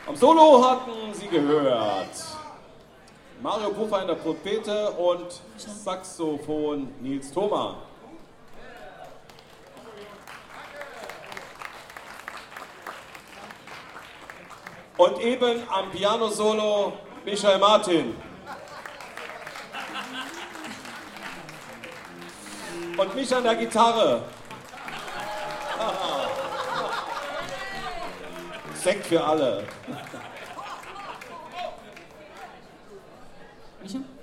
Am Solo hatten Sie gehört Mario Puffer in der Trompete und Saxophon Nils Thoma. Und eben am Piano-Solo Michael Martin. Und mich an der Gitarre. Sekt für alle. Micha?